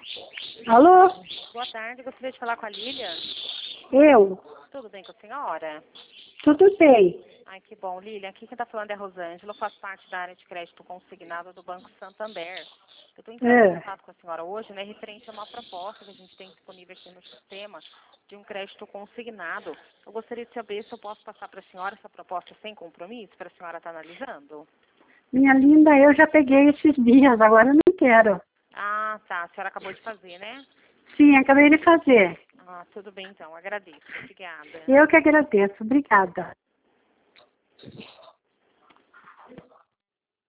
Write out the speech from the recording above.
Alô? Boa tarde, gostaria de falar com a Lília. Eu? Tudo bem com a senhora? Tudo bem. Ai, que bom. Lília, aqui quem está falando é a Rosângela, eu faço parte da área de crédito consignado do Banco Santander. Eu estou entrando em contato com a senhora hoje, né, referente a uma proposta que a gente tem disponível aqui no sistema de um crédito consignado. Eu gostaria de saber se eu posso passar para a senhora essa proposta sem compromisso, para a senhora estar analisando. Minha linda, eu já peguei esses dias, agora eu não quero. Ah, tá. A senhora acabou de fazer, né? Sim, acabei de fazer. Ah, tudo bem então. Agradeço. Obrigada. Eu que agradeço. Obrigada.